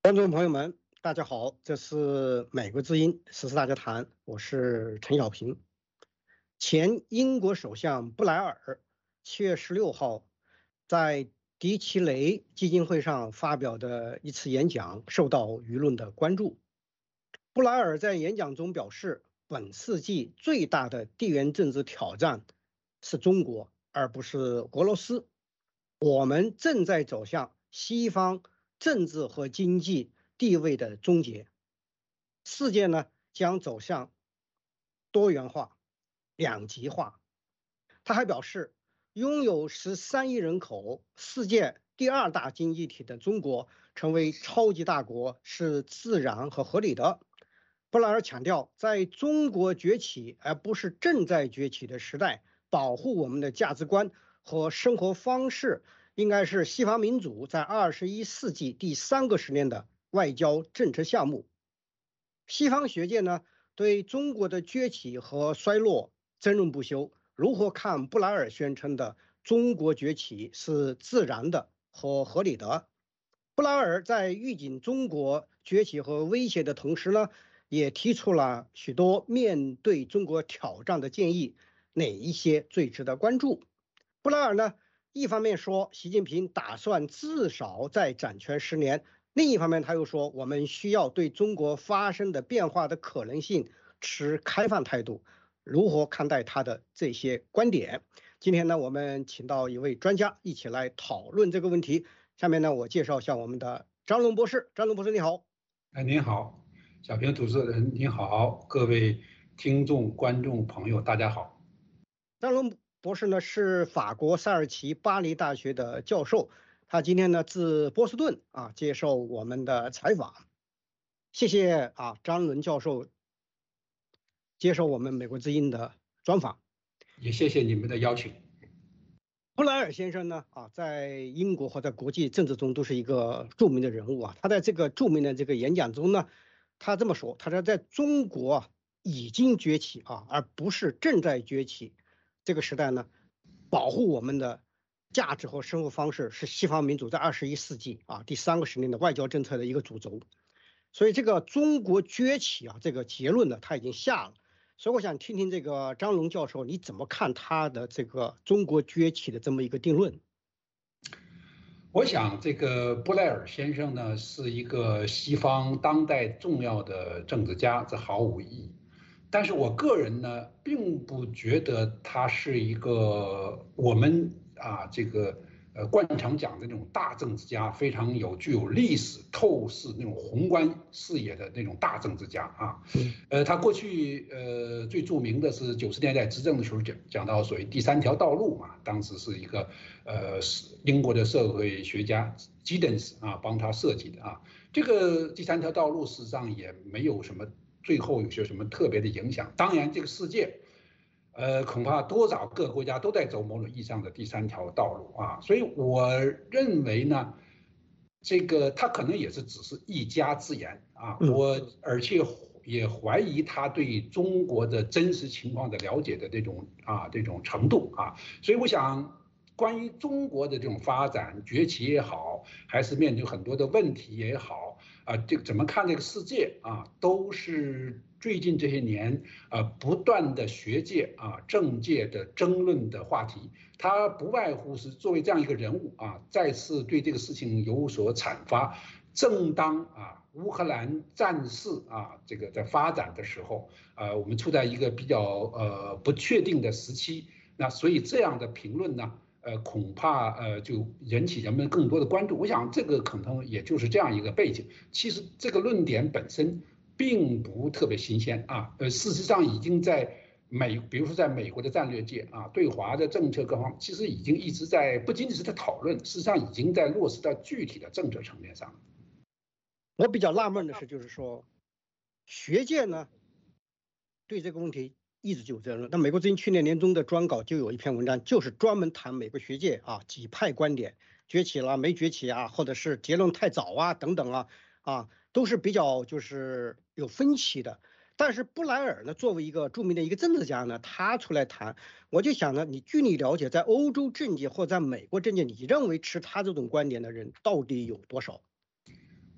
观众朋友们，大家好，这是美国之音时事大家谈，我是陈小平。前英国首相布莱尔7月16号在迪奇雷基金会上发表的一次演讲受到舆论的关注。布莱尔在演讲中表示，本世纪最大的地缘政治挑战是中国，而不是俄罗斯。我们正在走向西方政治和经济地位的终结，世界呢将走向多元化、两极化。他还表示，拥有13亿人口、世界第二大经济体的中国成为超级大国是自然和合理的。布莱尔强调，在中国崛起而不是正在崛起的时代，保护我们的价值观和生活方式应该是西方民主在21世纪第3个10年的外交政策项目。西方学界呢对中国的崛起和衰落争论不休。如何看布莱尔宣称的中国崛起是自然的和合理的？布莱尔在预警中国崛起和威胁的同时呢，也提出了许多面对中国挑战的建议，哪一些最值得关注？布莱尔呢，一方面说习近平打算至少再掌权10年，另一方面他又说我们需要对中国发生的变化的可能性持开放态度。如何看待他的这些观点？今天呢，我们请到一位专家一起来讨论这个问题。下面呢，我介绍一下我们的张龙博士。张龙博士，你好。 您好，小平主持人，您好，各位听众、观众朋友，大家好。 张龙博士呢是法国萨尔齐巴黎大学的教授，他今天呢自波士顿接受我们的采访。谢谢张伦教授接受我们美国之音的专访。 也谢谢你们的邀请。 布莱尔先生呢在英国或在国际政治中都是一个著名的人物他在这个著名的这个演讲中呢，他这么说，他说在中国已经崛起而不是正在崛起这个时代呢，保护我们的价值和生活方式是西方民主在21世纪第3个10年的外交政策的一个主轴。所以这个中国崛起这个结论呢，他已经下了。所以我想听听这个张龙教授你怎么看他的这个中国崛起的这么一个定论？ 我想这个布莱尔先生呢，是一个西方当代重要的政治家，这毫无疑义。但是我个人呢，并不觉得他是一个我们这个惯常讲的那种大政治家，非常具有历史透视那种宏观视野的那种大政治家他过去最著名的是90年代执政的时候讲到所谓第三条道路嘛，当时是一个英国的社会学家基登斯帮他设计的这个第三条道路事实上也没有什么最后有些什么特别的影响。当然这个世界恐怕多少个国家都在走某种意义上的第三条道路所以我认为呢，这个他可能也是只是一家之言而且也怀疑他对中国的真实情况的了解的这种程度所以我想，关于中国的这种发展崛起也好，还是面对很多的问题也好这个怎么看这个世界都是最近这些年不断的学界政界的争论的话题。他不外乎是作为这样一个人物再次对这个事情有所阐发。正当乌克兰战事这个在发展的时候我们处在一个比较不确定的时期，那所以这样的评论呢恐怕就引起人们更多的关注。我想这个可能也就是这样一个背景。其实这个论点本身并不特别新鲜事实上已经在比如说在美国的战略界对华的政策各方其实已经一直在不仅仅是在讨论，事实上已经在落实到具体的政策层面上。 我比较纳闷的是，就是说学界呢对这个问题一直就有争论。那美国之音去年年中的专稿就有一篇文章，就是专门谈美国学界几派观点，崛起了没崛起或者是结论太早等等都是比较就是有分歧的。但是布莱尔呢，作为一个著名的一个政治家呢，他出来谈，我就想呢，据你了解，在欧洲政界或在美国政界，你认为持他这种观点的人到底有多少？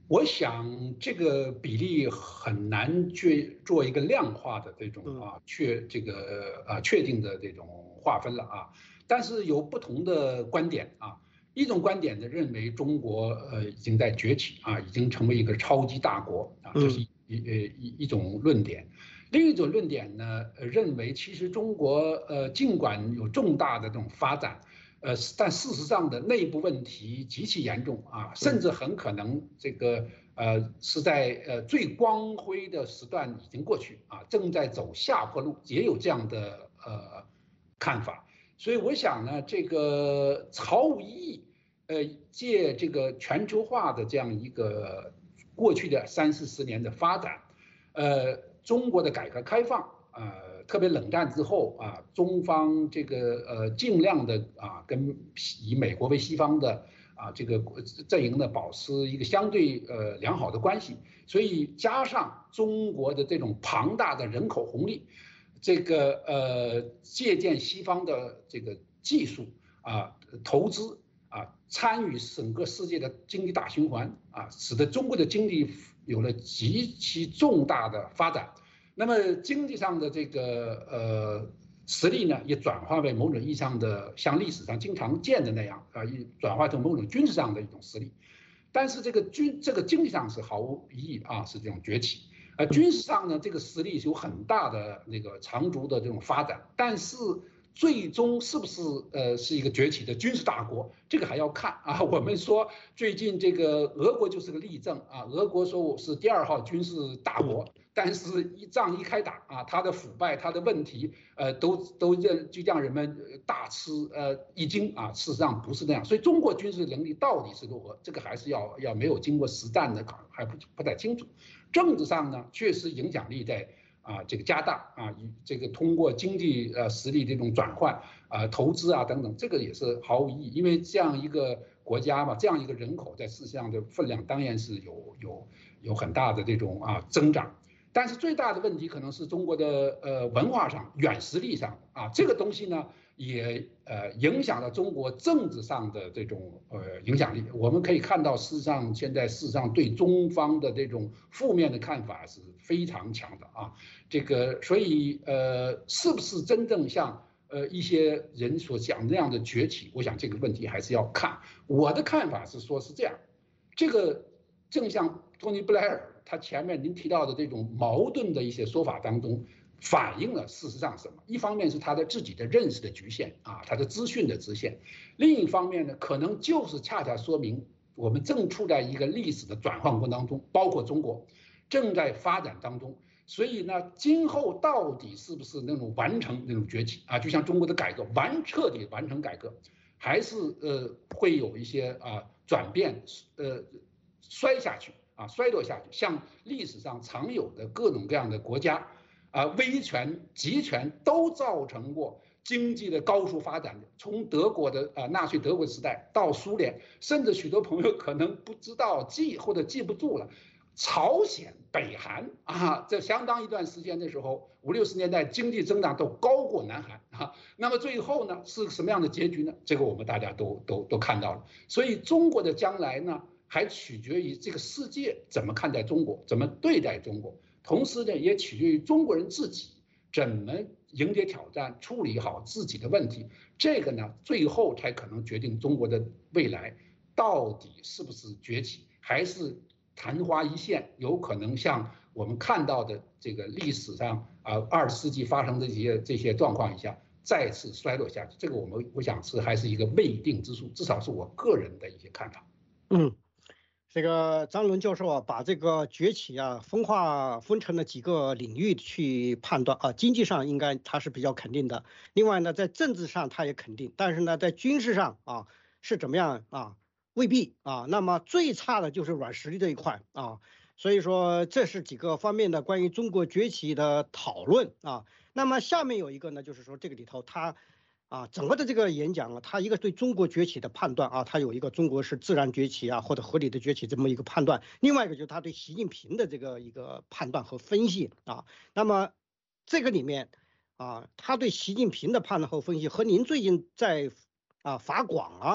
我想这个比例很难去做一个量化的这种确定的这种划分了啊。但是有不同的观点啊，一种观点呢认为中国已经在崛起啊，已经成为一个超级大国啊，这是一种论点。另一种论点呢认为其实中国尽管有重大的这种发展。但事实上的内部问题极其严重啊，甚至很可能是在最光辉的时段已经过去啊，正在走下坡路，也有这样的看法。所以我想呢，这个毫无意义，借这个全球化的这样一个过去的30-40年的发展，中国的改革开放。特别冷战之后啊，中方这个尽量的跟以美国为西方的这个阵营呢保持一个相对良好的关系，所以加上中国的这种庞大的人口红利，这个借鉴西方的这个技术投资参与整个世界的经济大循环使得中国的经济有了极其重大的发展。那么经济上的这个实力呢，也转化为某种意义上的像历史上经常见的那样转化成某种军事上的一种实力。但是这个经济上是毫无意义是这种崛起。军事上呢，这个实力是有很大的那个长足的这种发展，但是最终是不是是一个崛起的军事大国，这个还要看我们说最近这个俄国就是个例证俄国说我是第2号军事大国。但是一仗一开打他的腐败，他的问题，就让人们大吃一惊事实上不是那样，所以中国军事能力到底是如何，这个还是要没有经过实战的还不太清楚。政治上呢，确实影响力在这个加大这个通过经济实力这种转换投资等等，这个也是毫无意义，因为这样一个国家嘛，这样一个人口在世界上的分量当然是有很大的这种增长。但是最大的问题可能是中国的文化上软实力上这个东西呢也影响了中国政治上的这种影响力。我们可以看到，现在事实上对中方的这种负面的看法是非常强的这个所以是不是真正像一些人所讲那样的崛起，我想这个问题还是要看。我的看法是说是这样，这个正像托尼·布莱尔他前面您提到的这种矛盾的一些说法当中，反映了事实上什么？一方面是他的自己的认识的局限他的资讯的局限；另一方面呢，可能就是恰恰说明我们正处在一个历史的转换过程当中，包括中国正在发展当中。所以呢，今后到底是不是那种完成那种崛起就像中国的改革彻底完成改革，还是会有一些转变衰下去衰落下去，像历史上常有的各种各样的国家威权、集权都造成过经济的高速发展。从德国的纳粹德国时代到苏联，甚至许多朋友可能不知道或者记不住了，朝鲜、北韩这相当一段时间的时候，50-60年代经济增长都高过南韩那么最后呢是什么样的结局呢？这个我们大家都看到了。所以中国的将来呢，还取决于这个世界怎么看待中国，怎么对待中国，同时呢，也取决于中国人自己怎么迎接挑战，处理好自己的问题。这个呢，最后才可能决定中国的未来到底是不是崛起，还是昙花一现，有可能像我们看到的这个历史上20世纪发生的这些状况一下，再次衰落下去。这个我想还是一个未定之数，至少是我个人的一些看法。 这个张伦教授把这个崛起分成了几个领域去判断经济上应该他是比较肯定的，另外呢在政治上他也肯定，但是呢在军事上是怎么样未必那么最差的就是软实力这一块所以说这是几个方面的关于中国崛起的讨论那么下面有一个呢，就是说这个里头他整个的这个演讲他一个对中国崛起的判断他有一个中国是自然崛起或者合理的崛起这么一个判断，另外一个就是他对习近平的这个一个判断和分析那么这个里面他对习近平的判断和分析和您最近在法广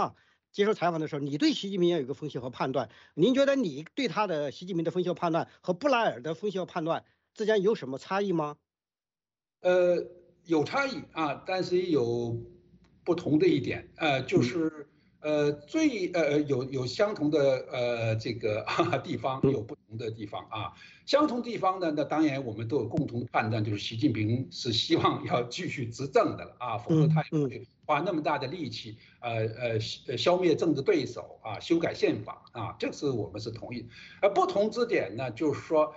接受采访的时候，你对习近平也有一个分析和判断。您觉得你对他的习近平的分析和判断和布莱尔的分析和判断之间有什么差异吗？ 有差异啊，但是也有不同的一点，就是有相同的这个地方，有不同的地方啊。相同地方呢，那当然我们都有共同的判断，就是习近平是希望要继续执政的了啊，否则他也不会花那么大的力气消灭政治对手啊，修改宪法啊，这是我们是同意。不同之点呢，就是说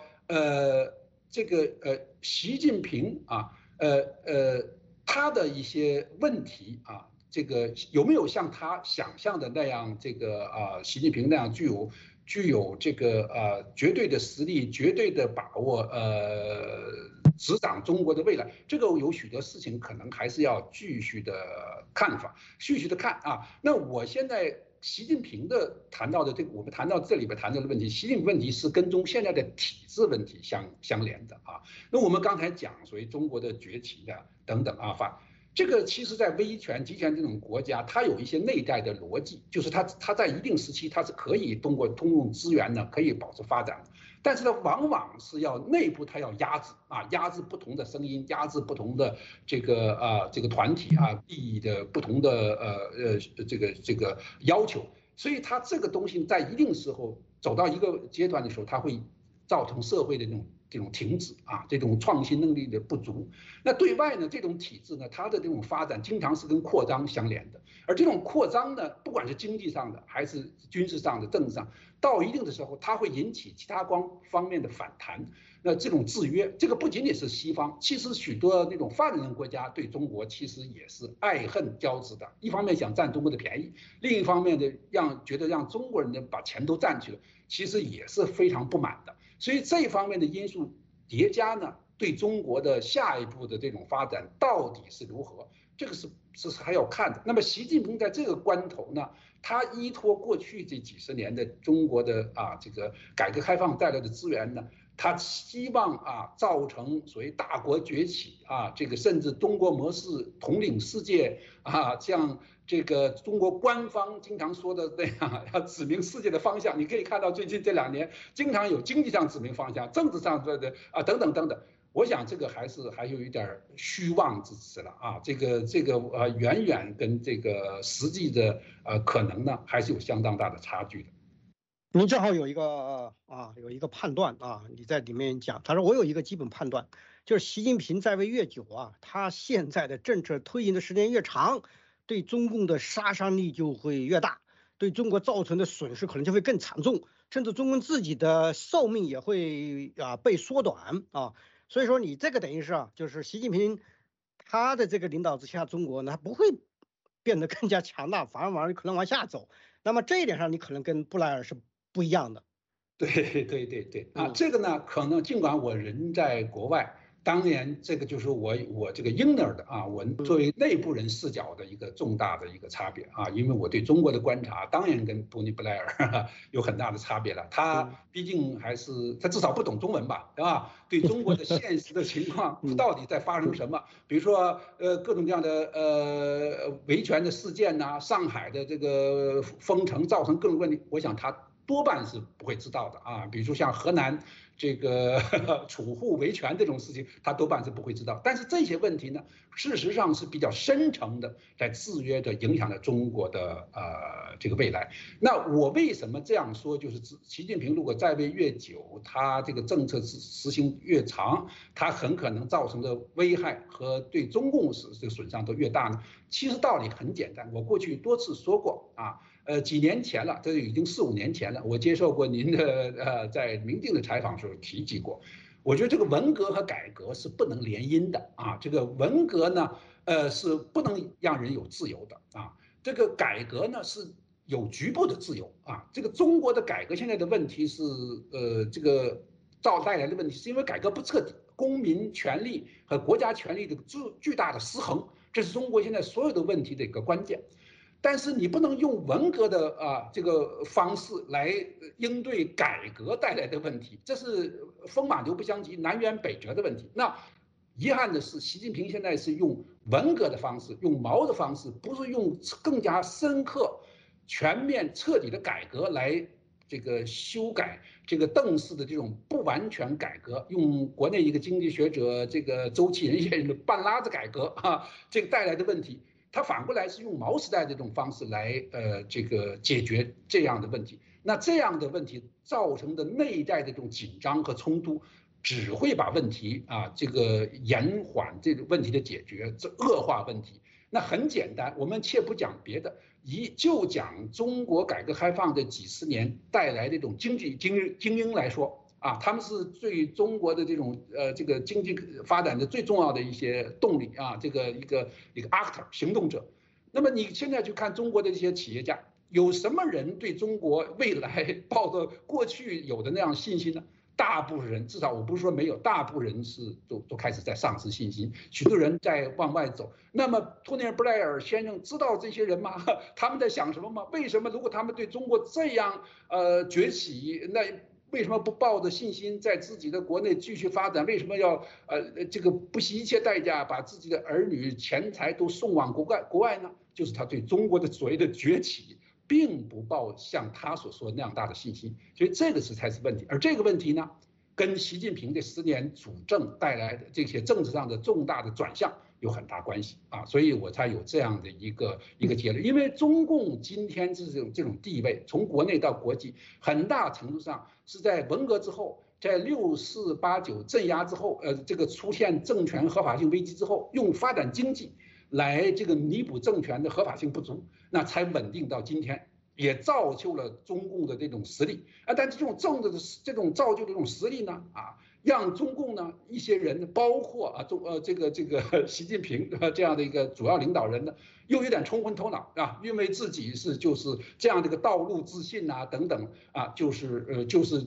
习近平啊。他的一些问题啊，这个有没有像他想象的那样，这个习近平那样具有这个绝对的实力、绝对的把握，执掌中国的未来？这个有许多事情可能还是要继续的继续的看啊。那我现在。习近平的谈到的这个，我们谈到这里边谈到的问题，习近平问题是跟现在的体制问题相连的啊。那我们刚才讲，所谓中国的崛起的等等啊，这个其实，在威权、集权这种国家，它有一些内在的逻辑，就是它在一定时期，它是可以通用资源呢，可以保持发展，但是呢，往往是要内部它要压制不同的声音，压制不同的这个团体利益的不同的这个要求，所以它这个东西在一定时候走到一个阶段的时候，它会造成社会的这种停止啊，这种创新能力的不足。那对外呢，这种体制呢，它的这种发展经常是跟扩张相连的，而这种扩张呢，不管是经济上的还是军事上的、政治上，到一定的时候，它会引起其他方面的反弹。那这种制约，这个不仅仅是西方，其实许多那种发展中国家对中国其实也是爱恨交织的。一方面想占中国的便宜，另一方面的觉得让中国人呢把钱都占去了，其实也是非常不满的。所以这方面的因素叠加呢，对中国的下一步的这种发展到底是如何，这个是还要看的。那么习近平在这个关头呢，他依托过去这几十年的中国的这个改革开放带来的资源呢，他希望造成所谓大国崛起这个甚至中国模式统领世界像这个中国官方经常说的那样，要指明世界的方向。你可以看到最近这2年，经常有经济上指明方向，政治上等等等等。我想这个还有一点虚妄之词了这个远远跟这个实际的可能呢，还是有相当大的差距的。 您正好有一个判断你在里面讲，他说我有一个基本判断，就是习近平在位越久他现在的政策推行的时间越长，对中共的杀伤力就会越大，对中国造成的损失可能就会更惨重，甚至中共自己的寿命也会被缩短所以说你这个等于是就是习近平他的这个领导之下，中国呢不会变得更加强大，反而可能往下走。那么这一点上，你可能跟布莱尔是不一样的。 对这个呢，可能尽管我人在国外，当然这个就是我这个 inner 的我作为内部人视角的一个重大的一个差别因为我对中国的观察当然跟托尼·布莱尔有很大的差别了。他毕竟他至少不懂中文吧，对吧？对中国的现实的情况到底在发生什么，比如说各种各样的维权的事件上海的这个封城造成各种问题，我想他多半是不会知道的比如说像河南这个储户维权这种事情，他多半是不会知道。但是这些问题呢，事实上是比较深层的，在制约着、影响着中国的这个未来。那我为什么这样说？就是习近平如果在位越久，他这个政策实行越长，他很可能造成的危害和对中共这个损伤都越大呢？其实道理很简单，我过去多次说过几年前了，这已经4、5年前了，我接受过您的在明镜的采访时候提及过。我觉得这个文革和改革是不能联姻的这个文革呢，是不能让人有自由的这个改革呢是有局部的自由这个中国的改革现在的问题是这个带来的问题，是因为改革不彻底，公民权利和国家权利的巨大的失衡，这是中国现在所有的问题的一个关键。但是你不能用文革的这个方式来应对改革带来的问题，这是风马牛不相及、南辕北辙的问题。那遗憾的是，习近平现在是用文革的方式，用毛的方式，不是用更加深刻、 全面彻底的改革来这个修改这个邓氏的这种不完全改革，用国内一个经济学者这个周其仁先生的半拉子改革啊，这个带来的问题，他反过来是用毛时代的这种方式来这个解决这样的问题。那这样的问题造成的内在的这种紧张和冲突，只会把问题这个延缓这个问题的解决，这恶化问题。那很简单，我们且不讲别的，就讲中国改革开放这几十年带来的这种经济精英来说他们是对中国的这种这个经济发展的最重要的一些动力这个一个 actor 行动者。那么你现在去看中国的这些企业家，有什么人对中国未来抱着过去有的那样信心呢？大部分人，至少我不是说没有，大部分人是都开始在丧失信心，许多人在往外走。那么托尼·布莱尔先生知道这些人吗？他们在想什么吗？为什么如果他们对中国这样崛起，那为什么不抱着信心在自己的国内继续发展？为什么要这个不惜一切代价把自己的儿女钱财都送往国外呢？就是他对中国的所谓的崛起并不抱像他所说的那样大的信心，所以这个才是问题。而这个问题呢，跟习近平这10年主政带来的这些政治上的重大的转向有很大关系所以我才有这样的一个结论。因为中共今天这种地位，从国内到国际，很大程度上是在文革之后，在6、4、8、9镇压之后，这个出现政权合法性危机之后，用发展经济来这个弥补政权的合法性不足，那才稳定到今天，也造就了中共的这种实力但这种政治的这种造就的这种实力呢让中共呢一些人，包括这个习近平这样的一个主要领导人呢，又有点冲昏头脑认为自己就是这样的一个道路自信等等就是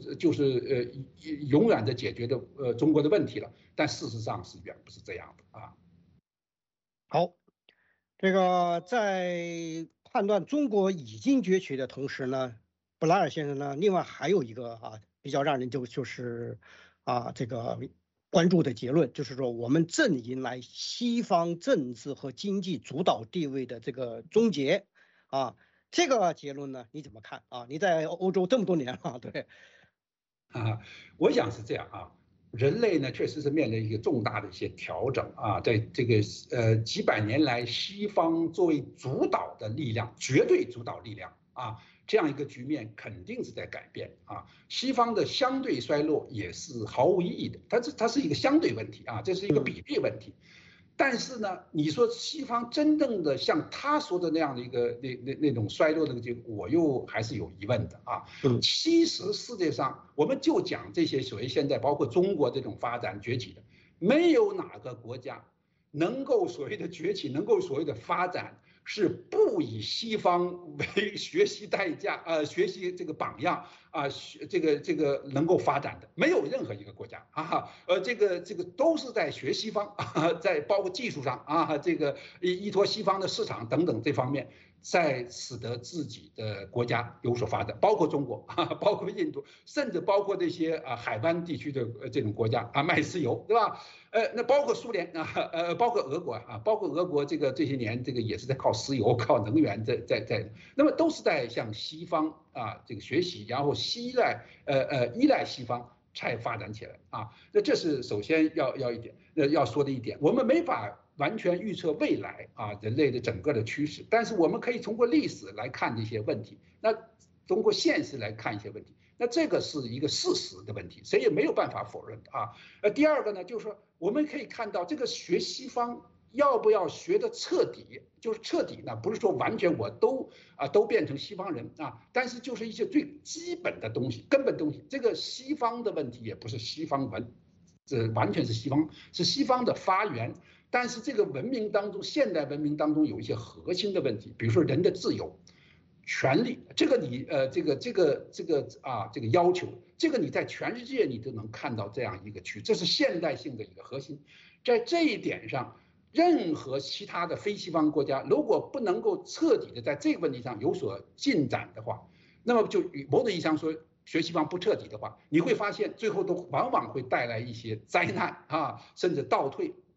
永远的解决的中国的问题了，但事实上是远不是这样的好，这个在判断中国已经崛起的同时呢，布莱尔先生呢，另外还有一个比较让人就是这个关注的结论，就是说我们正迎来西方政治和经济主导地位的这个终结这个结论呢，你怎么看你在欧洲这么多年了，对我想是这样人类呢确实是面临一个重大的一些调整在这个几百年来，西方作为主导的力量，绝对主导力量这样一个局面肯定是在改变西方的相对衰落也是毫无意义的，它是一个相对问题这是一个比例问题。但是呢，你说西方真正的像他说的那样的一个那种衰落的结果，我又还是有疑问的其实世界上，我们就讲这些所谓现在包括中国这种发展崛起的，没有哪个国家能够所谓的崛起，能够所谓的发展，是不以西方为学习代价学习这个榜样这个能够发展的，没有任何一个国家这个都是在学西方在包括技术上这个依托西方的市场等等这方面，在使得自己的国家有所发展，包括中国包括印度，甚至包括这些海湾地区的这种国家卖石油，对吧？那包括苏联包括俄国包括俄国这些年也是在靠石油、靠能源在，那么都是在向西方这个学习，然后依赖西方才发展起来那这是首先要说的一点，我们没法完全预测未来人类的整个的趋势，但是我们可以通过历史来看这些问题，那通过现实来看一些问题。那这个是一个事实的问题，谁也没有办法否认第二个呢，就是说我们可以看到这个学西方要不要学得彻底，就是彻底呢，不是说完全我都变成西方人但是就是一些最基本的东西、根本东西。这个西方的问题也不是西方文，这完全是西方的发源。但是这个文明当中，现代文明当中有一些核心的问题，比如说人的自由、权利，这个你这个要求，这个你在全世界你都能看到这样一个趋势，这是现代性的一个核心。在这一点上，任何其他的非西方国家如果不能够彻底的在这个问题上有所进展的话，那么就某种意义上说，学西方不彻底的话，你会发现最后都往往会带来一些灾难甚至倒退。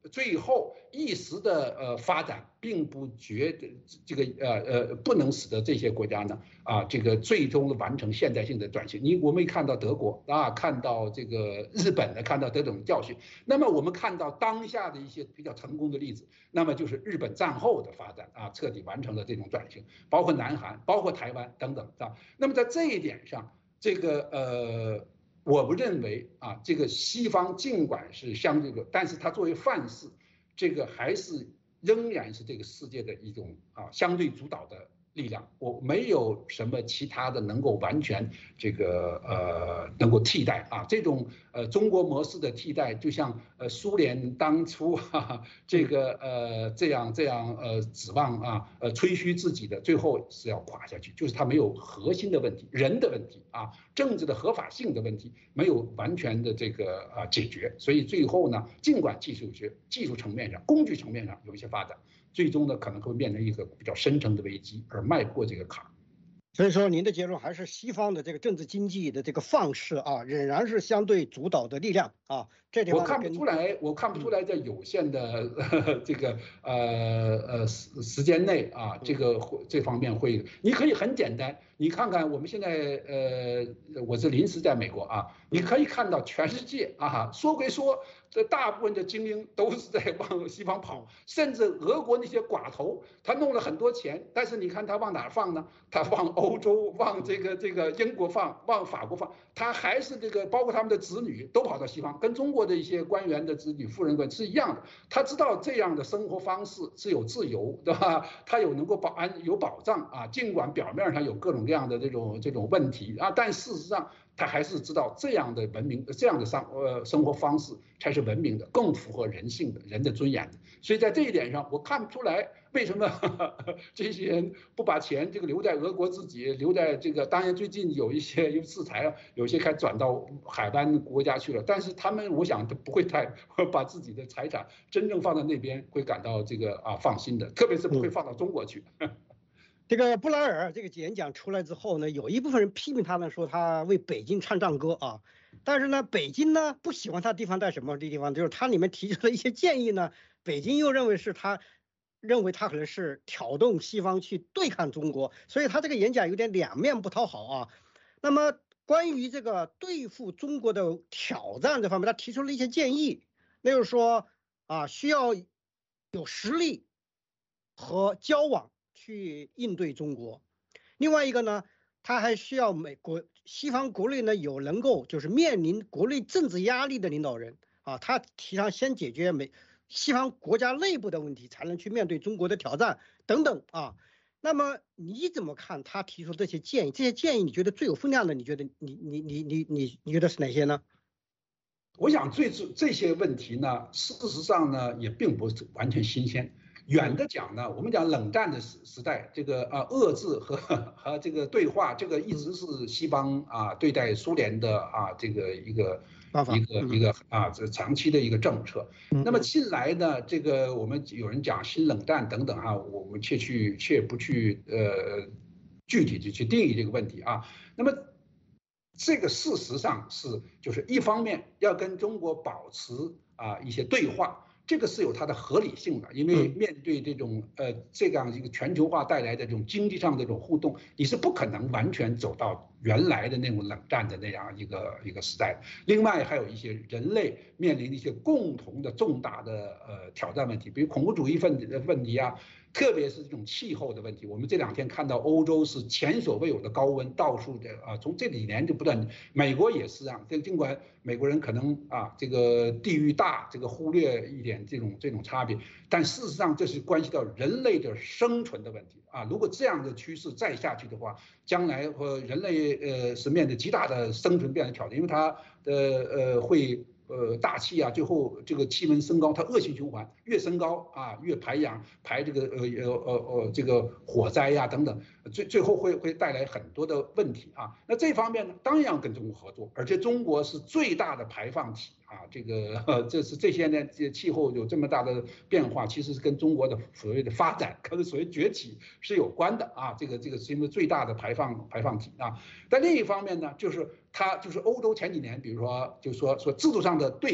最后一时的发展，并不不能使得这些国家呢这个最终完成现代性的转型。我们也看到德国看到这个日本呢，看到这种教训。那么我们看到当下的一些比较成功的例子，那么就是日本战后的发展彻底完成了这种转型，包括南韩，包括台湾等等那么在这一点上，这个我不认为这个西方尽管是相对的，但是它作为范式，这个还是仍然是这个世界的一种相对主导的力量。我没有什么其他的能够完全这个能够替代这种中国模式的替代，就像苏联当初这个这样指望吹嘘自己的，最后是要垮下去，就是它没有核心的问题，人的问题政治的合法性的问题没有完全的这个解决，所以最后呢，尽管技术层面上、工具层面上有一些发展，最终呢可能会面临一个比较深层的危机，而迈不过这个坎。 所以说，您的结论还是西方的这个政治经济的这个范式仍然是相对主导的力量这地方我看不出来，在有限的这个时间内这方面会，你可以很简单，你看看我们现在我是临时在美国你可以看到全世界说归说，这大部分的精英都是在往西方跑，甚至俄国那些寡头，他弄了很多钱，但是你看他往哪放呢？他往欧洲，往这个英国放，往法国放，他还是这个包括他们的子女都跑到西方，跟中国的一些官员的子女、富人官是一样的。他知道这样的生活方式是有自由，对吧？他有能够有保障尽管表面上有各种各样的这种问题但事实上。他还是知道这样的文明、这样的生活方式才是文明的，更符合人性的、人的尊严的。所以在这一点上，我看不出来为什么这些人不把钱这个留在俄国自己，留在这个。当然，最近有一些因为制裁有些开始转到海湾国家去了，但是他们我想都不会太把自己的财产真正放在那边，会感到这个放心的，特别是不会放到中国去。 这个布莱尔这个演讲出来之后呢，有一部分人批评他呢，说他为北京唱赞歌但是呢，北京呢不喜欢他地方在什么地方，就是他里面提出的一些建议呢，北京又认为他可能是挑动西方去对抗中国，所以他这个演讲有点两面不讨好那么关于这个对付中国的挑战这方面，他提出了一些建议，那就是说需要有实力和交往去应对中国。另外一个呢，他还需要西方国内呢有能够就是面临国内政治压力的领导人他提倡先解决西方国家内部的问题，才能去面对中国的挑战等等那么你怎么看他提出这些建议？这些建议你觉得最有分量的，你觉得你觉得是哪些呢？ 我想这些问题呢，事实上呢也并不是完全新鲜。远的讲呢，我们讲冷战的时代，这个遏制和这个对话，这个一直是西方对待苏联的这个一个这长期的一个政策。那么近来呢，这个我们有人讲新冷战等等我们却不去具体的去定义这个问题那么这个事实上就是一方面要跟中国保持一些对话。这个是有它的合理性的，因为面对这种这样一个全球化带来的这种经济上的这种互动，你是不可能完全走到原来的那种冷战的那样一个时代。另外还有一些人类面临的一些共同的重大的挑战问题，比如恐怖主义问题特别是这种气候的问题。我们这2天看到欧洲是前所未有的高温，到处的从这几年就不断，美国也是尽管美国人可能这个地域大，这个忽略一点这种差别，但事实上这是关系到人类的生存的问题如果这样的趋势再下去的话，将来人类是面对极大的生存变的挑战，因为它会。大气最后这个气温升高，它恶性循环，越升高越排这个这个火灾等等，最后会带来很多的问题那这方面呢，当然要跟中国合作，而且中国是最大的排放体这个这些年气候有这么大的变化，其实是跟中国的所谓的发展，跟所谓崛起是有关的这个是因为最大的排放体但另一方面呢，就是欧洲前几年，比如说就说制度上的对手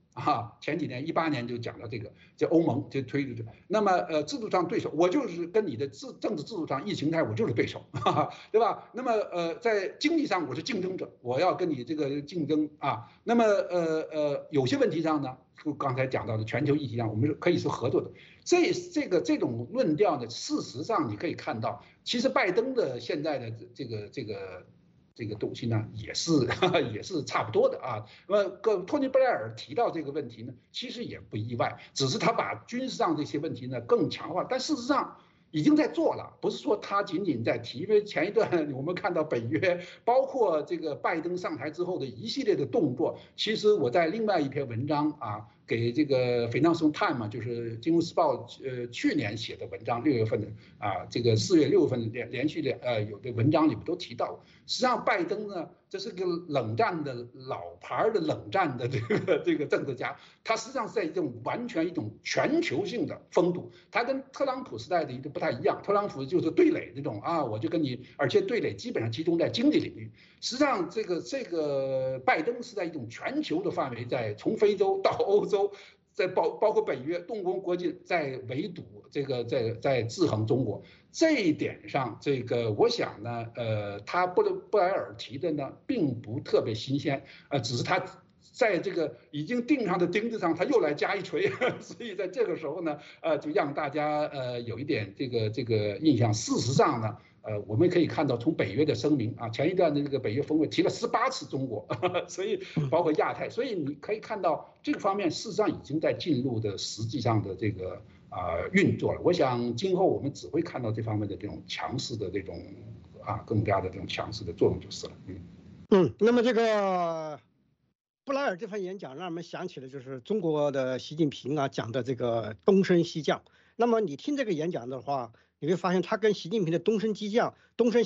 前几年18年就讲到这个，这欧盟就推出去。那么制度上对手，我就是跟你的政治制度上意识形态我就是对手，对吧？那么在经济上我是竞争者，我要跟你这个竞争啊。那么有些问题上呢，就刚才讲到的全球议题上，我们是可以是合作的。这种论调呢，事实上你可以看到，其实拜登的现在的这个东西呢，也是差不多的啊。托尼·布莱尔提到这个问题呢，其实也不意外，只是他把军事上这些问题呢更强化，但事实上已经在做了，不是说他仅仅在提。因为前一段我们看到北约，包括这个拜登上台之后的一系列的动作，其实我在另外一篇文章啊。给这个 Financial Times 嘛，就是《金融时报》去年写的文章，6月份的啊，这个4月6月份连续的有的文章里面都提到，实际上拜登呢，这是个冷战的老牌的冷战的这个政治家，他实际上是在这种完全一种全球性的风度，他跟特朗普时代的不太一样，特朗普就是对垒这种啊，我就跟你，而且对垒基本上集中在经济领域，实际上这个拜登是在一种全球的范围，在从非洲到欧洲。在包括北约动工国际在围堵这个在制衡中国这一点上，这个我想呢，他布莱尔提的呢并不特别新鲜，只是他在这个已经钉上的钉子上，他又来加一锤，所以在这个时候呢，就让大家有一点这个印象。事实上呢。我们可以看到，从北约的声明啊，前一段的这个北约峰会提了18次中国，所以包括亚太，所以你可以看到这个方面事实上已经在进入的实际上的这个运作了。我想今后我们只会看到这方面的这种强势的这种更加的这种强势的作用就是了。 那么这个布莱尔这番演讲让我们想起了就是中国的习近平讲的这个东升西降。那么你听这个演讲的话，你会发现他跟习近平的东升西降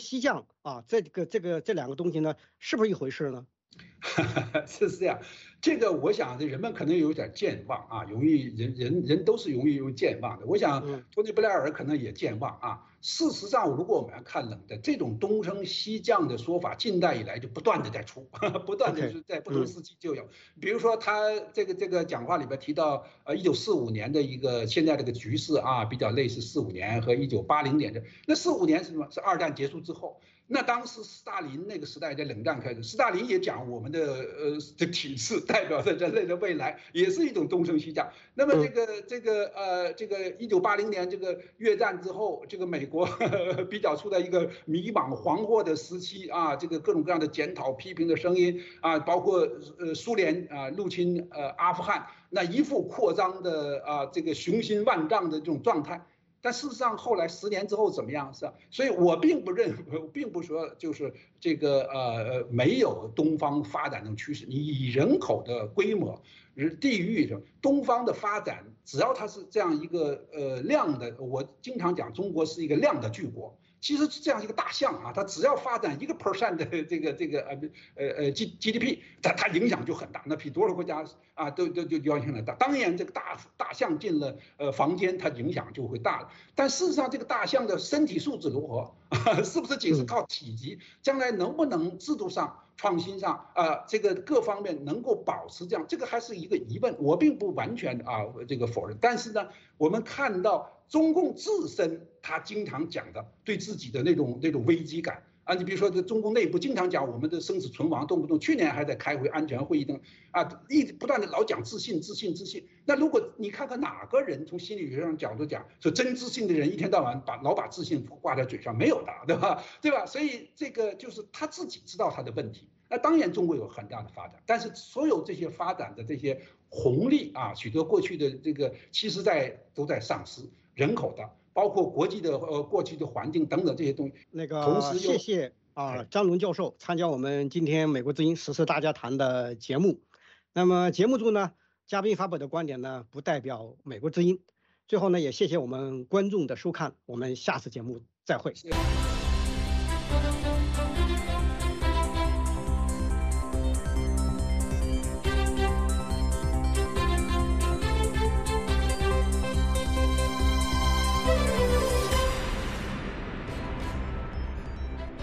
这两个东西呢，是不是一回事呢？ 是这样，这个我想人们可能有点健忘啊，容易人都是容易有健忘的。我想托尼·布莱尔可能也健忘啊。事实上，如果我们要看冷战这种东升西降的说法，近代以来就不断的在出，不断的是在不同时期就有。比如说他这个讲话里边提到1945年的一个现在这个局势啊，比较类似45年和1980年的。那45年是什么？是二战结束之后。那当时斯大林那个时代在冷战开始，斯大林也讲我们的这体制代表着人类的未来，也是一种东升西降。那么这个1980年这个越战之后，这个美国比较处在一个迷茫惶惑的时期啊，这个各种各样的检讨批评的声音啊，包括苏联入侵阿富汗，那一副扩张的这个雄心万丈的这种状态。但事实上，后来10年之后怎么样？是吧？所以我并不说就是这个没有东方发展的趋势。你以人口的规模、地域上，东方的发展，只要它是这样一个量的，我经常讲中国是一个量的巨国。其实这样一个大象啊，它只要发展1% 的GDP， 它影响就很大，那比多少国家都影响很大。当然，这个大象进了房间，它影响就会大了。但事实上，这个大象的身体素质如何？是不是仅是靠体积？将来能不能制度上、创新上这个各方面能够保持这样？这个还是一个疑问。我并不完全这个否认，但是呢，我们看到中共自身他经常讲的对自己的那种危机感你比如说这中共内部经常讲我们的生死存亡，动不动去年还在开会安全会议等一直不断的老讲自信。那如果你看看哪个人从心理学上角度讲，说真自信的人一天到晚老把自信挂在嘴上，没有的，对吧？所以这个就是他自己知道他的问题。那当然中国有很大的发展，但是所有这些发展的这些红利取得过去的这个其实都在丧失。人口的，包括国际的过去的环境等等这些东西。同时谢谢张龙教授参加我们今天美国之音时事大家谈的节目。那么节目中呢，嘉宾发表的观点呢，不代表美国之音。最后呢，也谢谢我们观众的收看，我们下次节目再会。 谢谢。